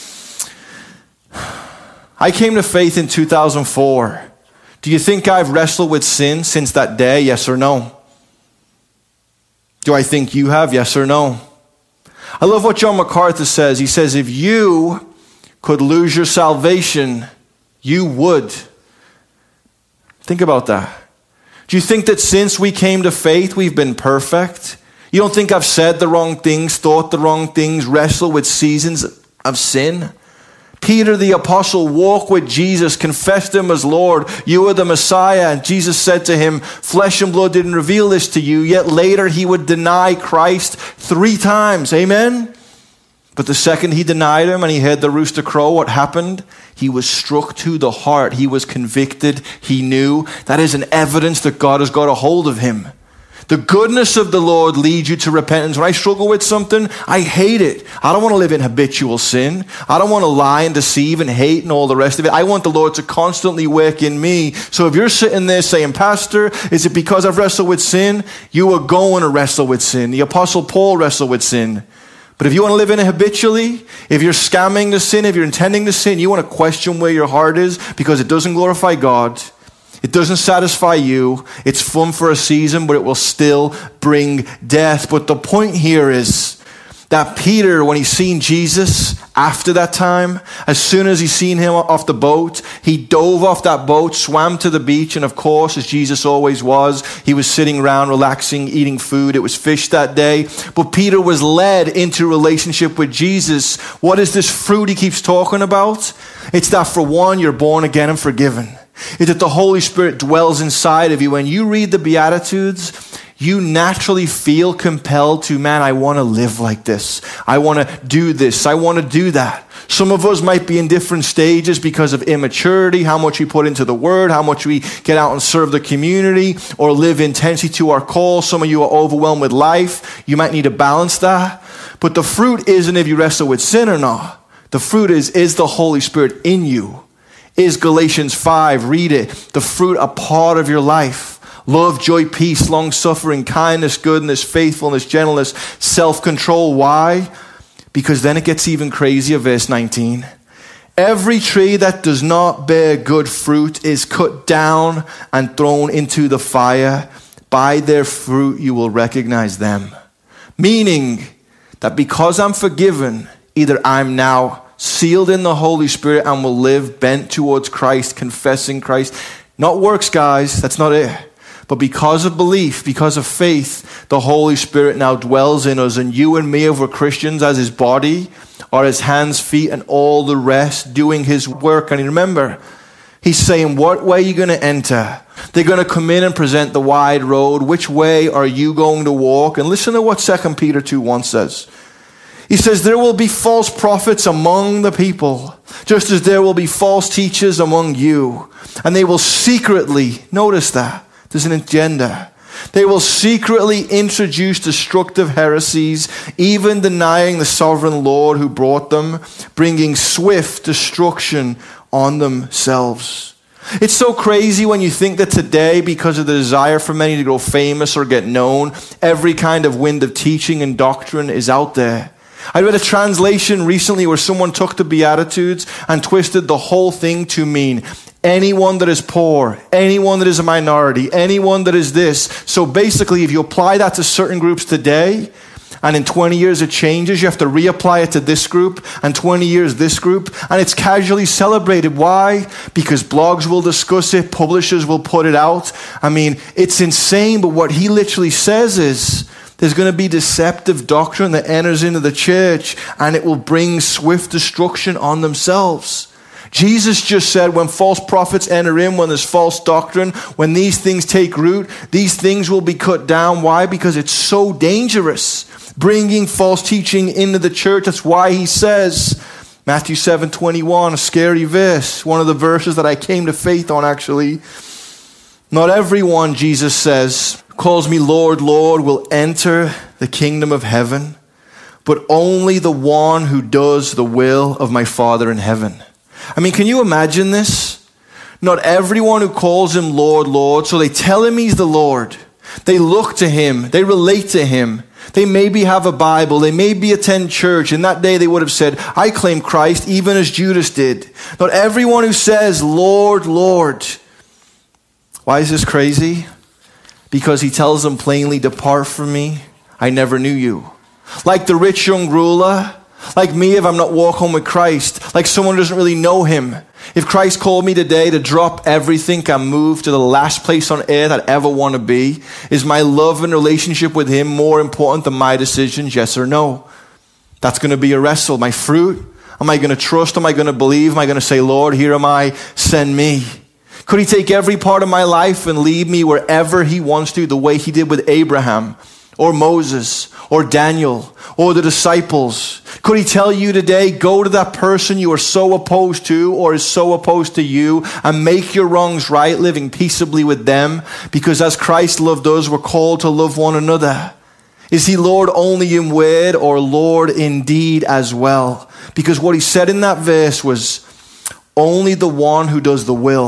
I came to faith in 2004. Do you think I've wrestled with sin since that day? Yes or no? Do I think you have? Yes or no? I love what John MacArthur says. He says, if you could lose your salvation, you would. Think about that. Do you think that since we came to faith, we've been perfect? You don't think I've said the wrong things, thought the wrong things, wrestled with seasons of sin? Peter the apostle walked with Jesus, confessed him as Lord. You are the Messiah. And Jesus said to him, flesh and blood didn't reveal this to you. Yet later he would deny Christ 3 times. Amen? But the second he denied him and he heard the rooster crow, what happened? He was struck to the heart. He was convicted. He knew. That is an evidence that God has got a hold of him. The goodness of the Lord leads you to repentance. When I struggle with something, I hate it. I don't want to live in habitual sin. I don't want to lie and deceive and hate and all the rest of it. I want the Lord to constantly work in me. So if you're sitting there saying, Pastor, is it because I've wrestled with sin? You are going to wrestle with sin. The Apostle Paul wrestled with sin. But if you want to live in it habitually, if you're scamming to sin, if you're intending to sin, you want to question where your heart is because it doesn't glorify God. It doesn't satisfy you. It's fun for a season, but it will still bring death. But the point here is that Peter, when he's seen Jesus after that time, as soon as he's seen him off the boat, he dove off that boat, swam to the beach, and of course, as Jesus always was, he was sitting around, relaxing, eating food. It was fish that day. But Peter was led into relationship with Jesus. What is this fruit he keeps talking about? It's that for one, you're born again and forgiven. It's that the Holy Spirit dwells inside of you. When you read the Beatitudes, you naturally feel compelled to, man, I want to live like this. I want to do this. I want to do that. Some of us might be in different stages because of immaturity, how much we put into the word, how much we get out and serve the community or live intensely to our call. Some of you are overwhelmed with life. You might need to balance that. But the fruit isn't if you wrestle with sin or not. The fruit is the Holy Spirit in you? Is Galatians 5, read it, the fruit a part of your life? Love, joy, peace, long-suffering, kindness, goodness, faithfulness, gentleness, self-control. Why? Because then it gets even crazier, verse 19. Every tree that does not bear good fruit is cut down and thrown into the fire. By their fruit you will recognize them. Meaning that because I'm forgiven, either I'm now sealed in the Holy Spirit and will live bent towards Christ, confessing Christ. Not works, guys. That's not it. But because of belief, because of faith, the Holy Spirit now dwells in us. And you and me, if we're Christians, as his body, are his hands, feet, and all the rest, doing his work. And remember, he's saying, what way are you going to enter? They're going to come in and present the wide road. Which way are you going to walk? And listen to what 2 Peter 2:1 says. He says, there will be false prophets among the people, just as there will be false teachers among you. And they will secretly, notice that, there's an agenda. They will secretly introduce destructive heresies, even denying the sovereign Lord who brought them, bringing swift destruction on themselves. It's so crazy when you think that today, because of the desire for many to grow famous or get known, every kind of wind of teaching and doctrine is out there. I read a translation recently where someone took the Beatitudes and twisted the whole thing to mean anyone that is poor, anyone that is a minority, anyone that is this. So basically, if you apply that to certain groups today, and in 20 years it changes, you have to reapply it to this group, and 20 years this group, and it's casually celebrated. Why? Because blogs will discuss it, publishers will put it out. I mean, it's insane, but what he literally says is, there's going to be deceptive doctrine that enters into the church, and it will bring swift destruction on themselves. Jesus just said when false prophets enter in, when there's false doctrine, when these things take root, these things will be cut down. Why? Because it's so dangerous, bringing false teaching into the church. That's why he says, Matthew 7:21, a scary verse, one of the verses that I came to faith on actually. Not everyone, Jesus says, calls me Lord, Lord, will enter the kingdom of heaven, but only the one who does the will of my Father in heaven. I mean, can you imagine this? Not everyone who calls him Lord, Lord, so they tell him he's the Lord. They look to him. They relate to him. They maybe have a Bible. They maybe attend church. In that day, they would have said, I claim Christ, even as Judas did. Not everyone who says, Lord, Lord. Why is this crazy? Because he tells them plainly, depart from me, I never knew you. Like the rich young ruler, like me if I'm not walking with Christ, like someone who doesn't really know him. If Christ called me today to drop everything and move to the last place on earth I'd ever want to be, is my love and relationship with him more important than my decisions, yes or no? That's going to be a wrestle. My fruit, am I going to trust? Am I going to believe? Am I going to say, Lord, here am I, send me? Could he take every part of my life and lead me wherever he wants to, the way he did with Abraham? or Moses or Daniel or the disciples? Could he tell you today, go to that person you are so opposed to or is so opposed to you and make your wrongs right, living peaceably with them? Because as Christ loved us, we're called to love one another. Is he Lord only in word or Lord in deed as well? Because what he said in that verse was, only the one who does the will.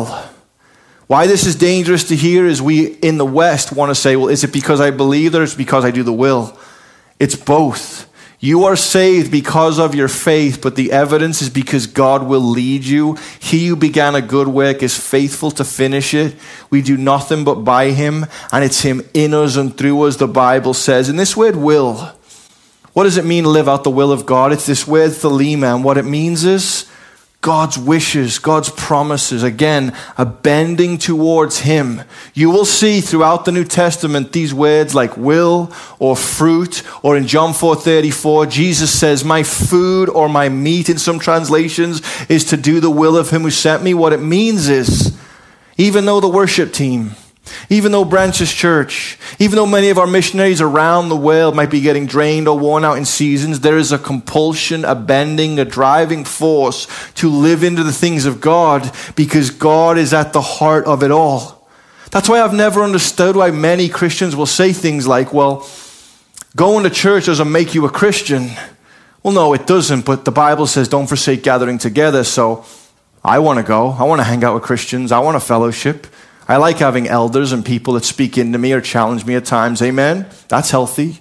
Why this is dangerous to hear is we in the West want to say, well, is it because I believe or is it because I do the will? It's both. You are saved because of your faith, but the evidence is because God will lead you. He who began a good work is faithful to finish it. We do nothing but by him, and it's him in us and through us, the Bible says. And this word will, what does it mean to live out the will of God? It's this word thelema, and what it means is God's wishes, God's promises, again, a bending towards him. You will see throughout the New Testament these words like will or fruit, or in John 4:34, Jesus says, my food or my meat in some translations is to do the will of him who sent me. What it means is, even though the worship team, even though Branches Church, even though many of our missionaries around the world might be getting drained or worn out in seasons, there is a compulsion, a bending, a driving force to live into the things of God because God is at the heart of it all. That's why I've never understood why many Christians will say things like, well, going to church doesn't make you a Christian. Well, no, it doesn't, but the Bible says don't forsake gathering together, so I want to go. I want to hang out with Christians. I want to fellowship. I like having elders and people that speak into me or challenge me at times. Amen? That's healthy.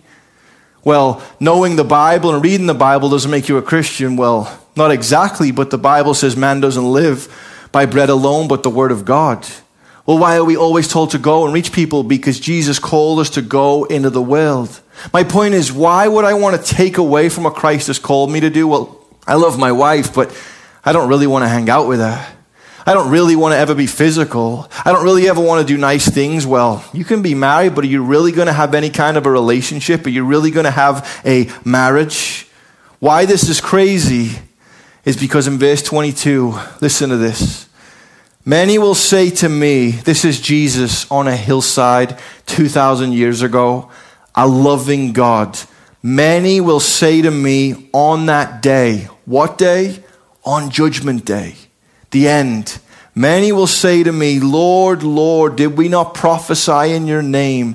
Well, knowing the Bible and reading the Bible doesn't make you a Christian. Well, not exactly, but the Bible says man doesn't live by bread alone, but the word of God. Well, why are we always told to go and reach people? Because Jesus called us to go into the world. My point is, why would I want to take away from what Christ has called me to do? Well, I love my wife, but I don't really want to hang out with her. I don't really want to ever be physical. I don't really ever want to do nice things. Well, you can be married, but are you really going to have any kind of a relationship? Are you really going to have a marriage? Why this is crazy is because in verse 22, listen to this. Many will say to me, this is Jesus on a hillside 2,000 years ago, a loving God. Many will say to me on that day, what day? On Judgment Day. The end. Many will say to me, Lord, Lord, did we not prophesy in your name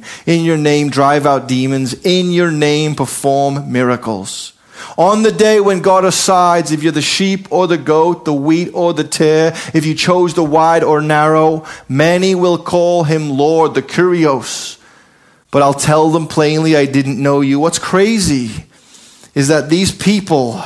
drive out demons, in your name perform miracles? On the day when God decides if you're the sheep or the goat, the wheat or the tare, if you chose the wide or narrow, many will call him Lord, the Kurios. But I'll tell them plainly, I didn't know you. What's crazy is that these people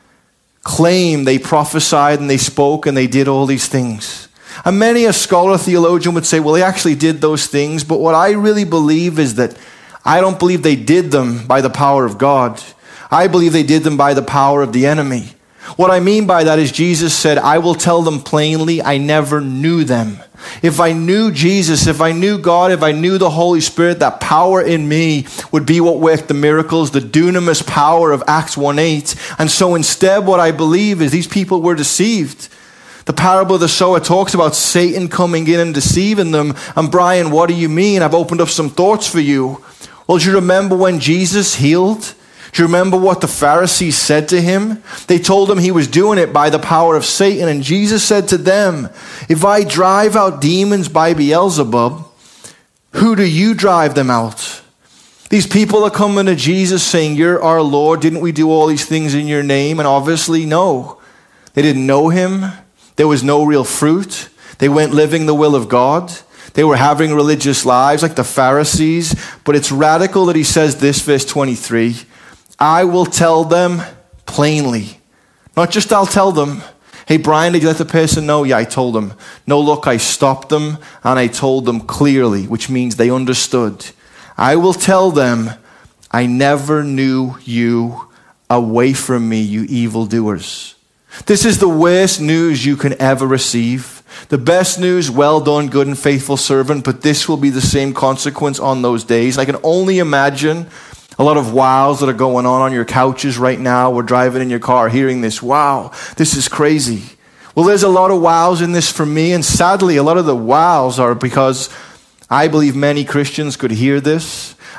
claim they prophesied and they spoke and they did all these things. And many a scholar theologian would say, well, they actually did those things. But what I really believe is that I don't believe they did them by the power of God. I believe they did them by the power of the enemy. What I mean by that is Jesus said, I will tell them plainly, I never knew them. If I knew Jesus, if I knew God, if I knew the Holy Spirit, that power in me would be what worked the miracles, the dunamis power of Acts 1:8. And so instead what I believe is these people were deceived. The parable of the sower talks about Satan coming in and deceiving them. And Brian, what do you mean? I've opened up some thoughts for you. Well, do you remember when Jesus healed? Do you remember what the Pharisees said to him? They told him he was doing it by the power of Satan. And Jesus said to them, if I drive out demons by Beelzebub, who do you drive them out? These people are coming to Jesus saying, you're our Lord. Didn't we do all these things in your name? And obviously, no. They didn't know him. There was no real fruit. They weren't living the will of God. They were having religious lives like the Pharisees. But it's radical that he says this, verse 23. I will tell them plainly. Not just I'll tell them. Hey, Brian, did you let the person know? Yeah, I told them. No, look, I stopped them and I told them clearly, which means they understood. I will tell them, I never knew you. Away from me, you evildoers. This is the worst news you can ever receive. The best news, well done, good and faithful servant, but this will be the same consequence on those days. I can only imagine a lot of wows that are going on your couches right now. We're driving in your car hearing this. Wow, this is crazy. Well, there's a lot of wows in this for me. And sadly, a lot of the wows are because I believe many Christians could hear this.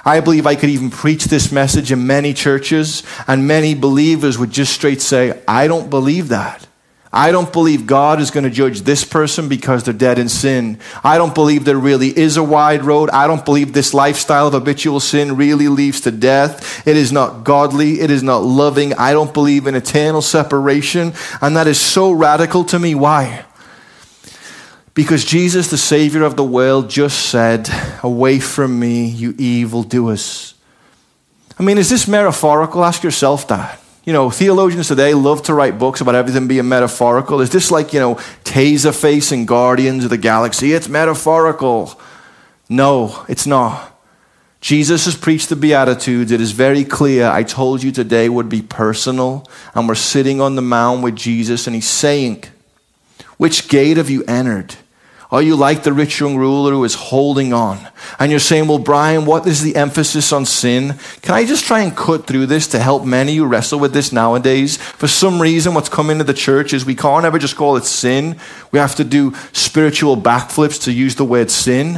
I believe I could even preach this message in many churches, and many believers would just straight say, I don't believe that. I don't believe God is going to judge this person because they're dead in sin. I don't believe there really is a wide road. I don't believe this lifestyle of habitual sin really leads to death. It is not godly. It is not loving. I don't believe in eternal separation. And that is so radical to me. Why? Because Jesus, the Savior of the world, just said, away from me, you evildoers. I mean, is this metaphorical? Ask yourself that. Theologians today love to write books about everything being metaphorical. Is this like, Taserface and Guardians of the Galaxy? It's metaphorical. No, it's not. Jesus has preached the Beatitudes. It is very clear. I told you today would be personal. And we're sitting on the mount with Jesus and he's saying, which gate have you entered? Are you like the rich young ruler who is holding on? And you're saying, well, Brian, what is the emphasis on sin? Can I just try and cut through this to help many who wrestle with this nowadays? For some reason, what's come into the church is we can't ever just call it sin. We have to do spiritual backflips to use the word sin.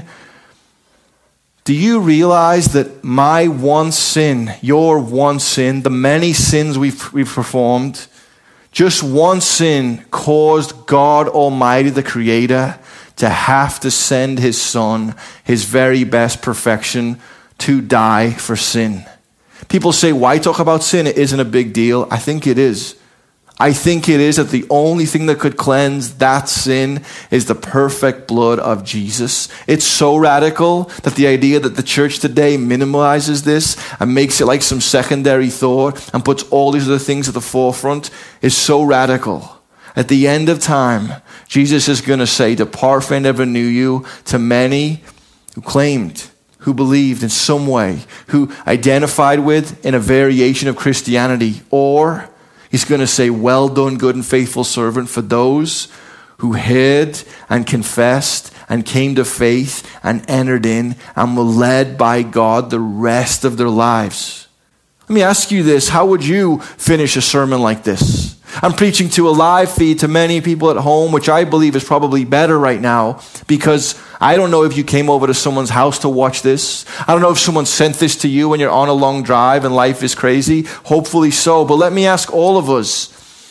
Do you realize that my one sin, your one sin, the many sins we've performed, just one sin caused God Almighty, the Creator, to have to send his Son, his very best perfection, to die for sin. People say, why talk about sin? It isn't a big deal. I think it is. I think it is that the only thing that could cleanse that sin is the perfect blood of Jesus. It's so radical that the idea that the church today minimalizes this and makes it like some secondary thought and puts all these other things at the forefront is so radical. At the end of time, Jesus is going to say, depart from I never knew you, to many who claimed, who believed in some way, who identified with in a variation of Christianity. Or he's going to say, well done, good and faithful servant, for those who heard and confessed and came to faith and entered in and were led by God the rest of their lives. Let me ask you this. How would you finish a sermon like this? I'm preaching to a live feed to many people at home, which I believe is probably better right now, because I don't know if you came over to someone's house to watch this. I don't know if someone sent this to you when you're on a long drive and life is crazy. Hopefully so. But let me ask all of us,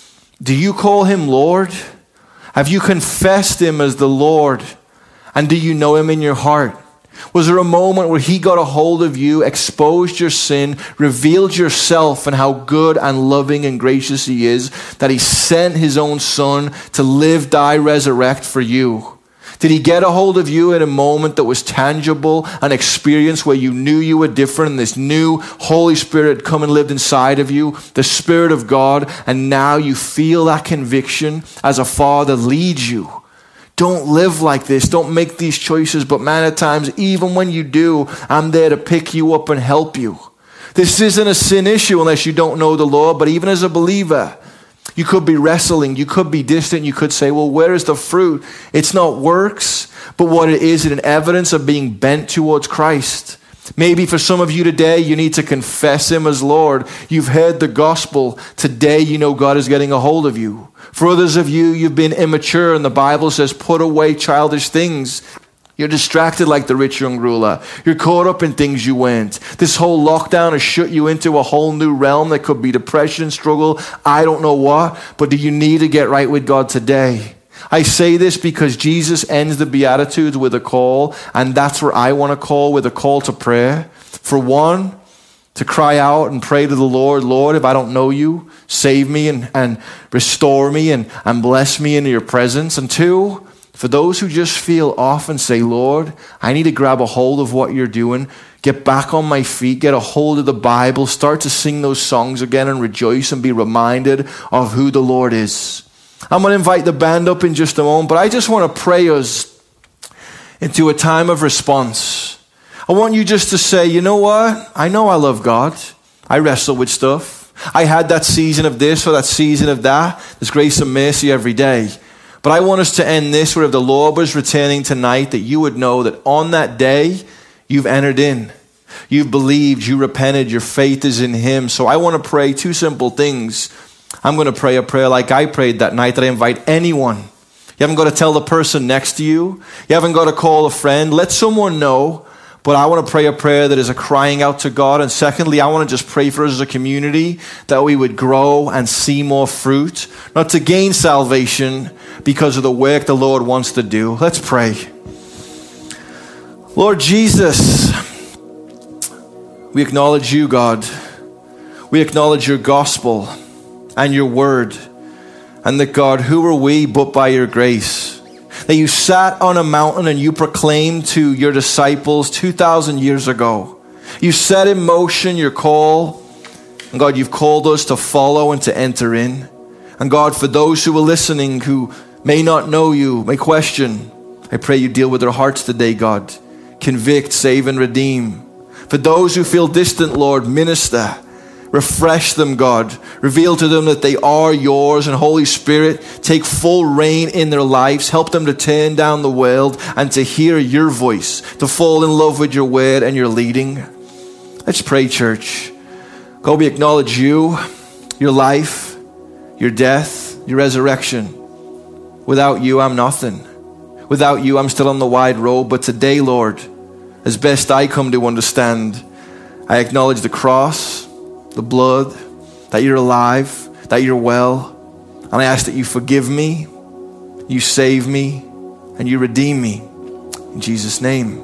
do you call him Lord? Have you confessed him as the Lord? And do you know him in your heart? Was there a moment where he got a hold of you, exposed your sin, revealed yourself and how good and loving and gracious he is, that he sent his own Son to live, die, resurrect for you? Did he get a hold of you in a moment that was tangible, an experience where you knew you were different and this new Holy Spirit had come and lived inside of you, the Spirit of God, and now you feel that conviction as a father leads you? Don't live like this. Don't make these choices. But man, at times, even when you do, I'm there to pick you up and help you. This isn't a sin issue unless you don't know the Lord. But even as a believer, you could be wrestling. You could be distant. You could say, well, where is the fruit? It's not works, but what it is an evidence of being bent towards Christ. Maybe for some of you today, you need to confess him as Lord. You've heard the gospel. Today, you know God is getting a hold of you. For others of you, you've been immature, and the Bible says, put away childish things. You're distracted like the rich young ruler. You're caught up in things you weren't. This whole lockdown has shut you into a whole new realm that could be depression, struggle, I don't know what. But do you need to get right with God today? I say this because Jesus ends the Beatitudes with a call, and that's where I want to call, with a call to prayer. For one, to cry out and pray to the Lord, Lord, if I don't know you, save me and restore me and bless me into your presence. And two, for those who just feel off and say, Lord, I need to grab a hold of what you're doing, get back on my feet, get a hold of the Bible, start to sing those songs again and rejoice and be reminded of who the Lord is. I'm going to invite the band up in just a moment, but I just want to pray us into a time of response. I want you just to say, you know what? I know I love God. I wrestle with stuff. I had that season of this or that season of that. There's grace and mercy every day. But I want us to end this where if the Lord was returning tonight, that you would know that on that day, you've entered in. You've believed, you repented, your faith is in him. So I want to pray two simple things. I'm going to pray a prayer like I prayed that night, that I invite anyone. You haven't got to tell the person next to you. You haven't got to call a friend. Let someone know. But I want to pray a prayer that is a crying out to God. And secondly, I want to just pray for us as a community that we would grow and see more fruit, not to gain salvation because of the work the Lord wants to do. Let's pray. Lord Jesus, we acknowledge you, God. We acknowledge your gospel and your word. And that, God, who are we but by your grace? That you sat on a mountain and you proclaimed to your disciples 2,000 years ago. You set in motion your call. And God, you've called us to follow and to enter in. And God, for those who are listening who may not know you, may question, I pray you deal with their hearts today, God. Convict, save, and redeem. For those who feel distant, Lord, minister. Refresh them, God. Reveal to them that they are yours. And Holy Spirit, take full reign in their lives. Help them to turn down the world and to hear your voice, to fall in love with your word and your leading. Let's pray, church. God, we acknowledge you, your life, your death, your resurrection. Without you, I'm nothing. Without you, I'm still on the wide road. But today, Lord, as best I come to understand, I acknowledge the cross, the blood, that you're alive, that you're well. And I ask that you forgive me, you save me, and you redeem me. In Jesus' name.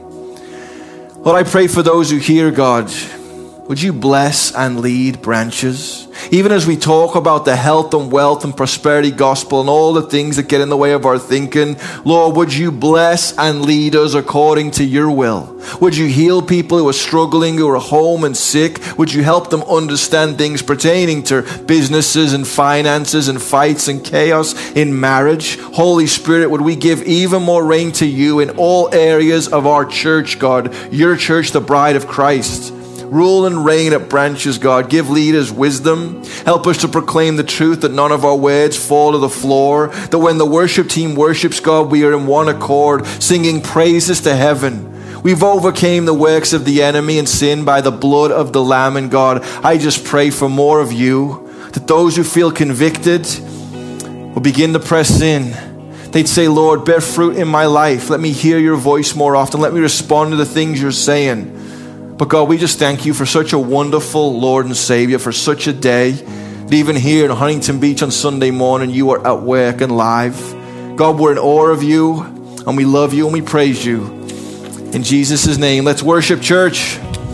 Lord, I pray for those who hear, God, would you bless and lead Branches? Even as we talk about the health and wealth and prosperity gospel and all the things that get in the way of our thinking, Lord, would you bless and lead us according to your will? Would you heal people who are struggling, who are home and sick? Would you help them understand things pertaining to businesses and finances and fights and chaos in marriage? Holy Spirit, would we give even more reign to you in all areas of our church, God, your church, the bride of Christ? Rule and reign at Branches, God. Give leaders wisdom. Help us to proclaim the truth, that none of our words fall to the floor. That when the worship team worships, God, we are in one accord, singing praises to heaven. We've overcame the works of the enemy and sin by the blood of the Lamb. And God, I just pray for more of you, that those who feel convicted will begin to press in. They'd say, Lord, bear fruit in my life. Let me hear your voice more often. Let me respond to the things you're saying. But God, we just thank you for such a wonderful Lord and Savior, for such a day. That even here in Huntington Beach on Sunday morning, you are at work and live. God, we're in awe of you, and we love you, and we praise you. In Jesus' name, let's worship, church.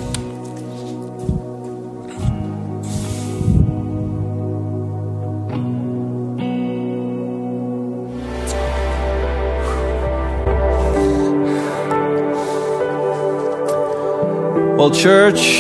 Well, church,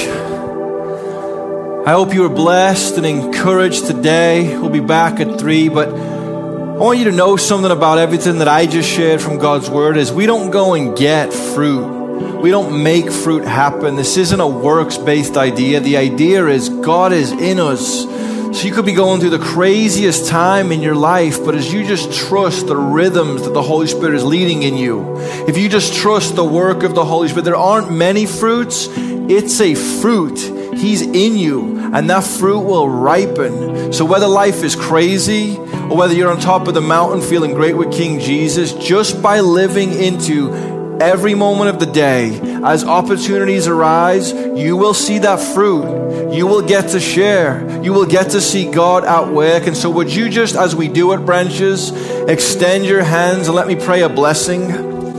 I hope you were blessed and encouraged today. We'll be back at 3, but I want you to know something about everything that I just shared from God's Word is we don't go and get fruit. We don't make fruit happen. This isn't a works-based idea. The idea is God is in us. So you could be going through the craziest time in your life, but as you just trust the rhythms that the Holy Spirit is leading in you, if you just trust the work of the Holy Spirit, there aren't many fruits. It's a fruit. He's in you, and that fruit will ripen. So whether life is crazy or whether you're on top of the mountain feeling great with King Jesus, just by living into every moment of the day, as opportunities arise, you will see that fruit. You will get to share. You will get to see God at work. And so would you just, as we do at Branches, extend your hands and let me pray a blessing.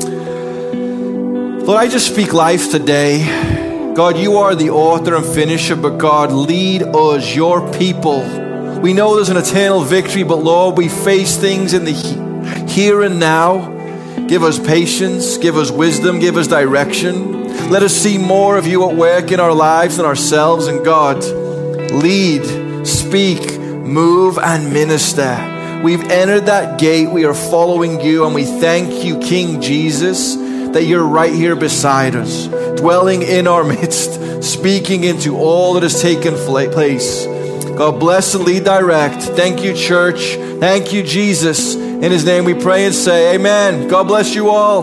Lord, I just speak life today. God, you are the author and finisher, but God, lead us, your people. We know there's an eternal victory, but Lord, we face things in the here and now. Give us patience, give us wisdom, give us direction. Let us see more of you at work in our lives and ourselves. And God, lead, speak, move, and minister. We've entered that gate. We are following you, and we thank you, King Jesus, that you're right here beside us, dwelling in our midst, speaking into all that has taken place. God bless and lead direct. Thank you, church. Thank you, Jesus. In his name we pray and say amen. God bless you all.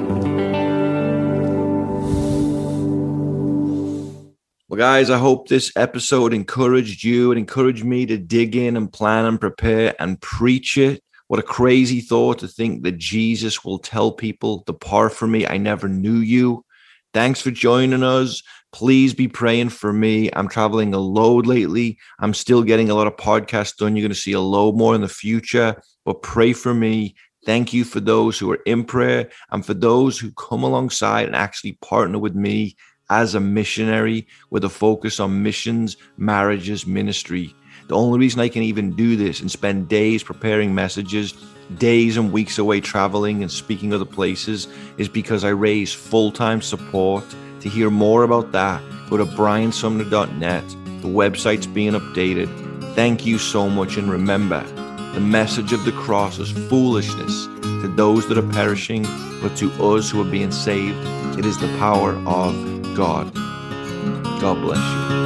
Well, guys, I hope this episode encouraged you. It encouraged me to dig in and plan and prepare and preach it. What a crazy thought to think that Jesus will tell people, depart from me, I never knew you. Thanks for joining us. Please be praying for me. I'm traveling a load lately. I'm still getting a lot of podcasts done. You're going to see a load more in the future, but pray for me. Thank you for those who are in prayer and for those who come alongside and actually partner with me as a missionary with a focus on missions, marriages, ministry. The only reason I can even do this and spend days preparing messages, days and weeks away traveling and speaking other places is because I raise full-time support. To hear more about that, go to briansumner.net. The website's being updated. Thank you so much, and remember, the message of the cross is foolishness to those that are perishing, but to us who are being saved, it is the power of God. God bless you.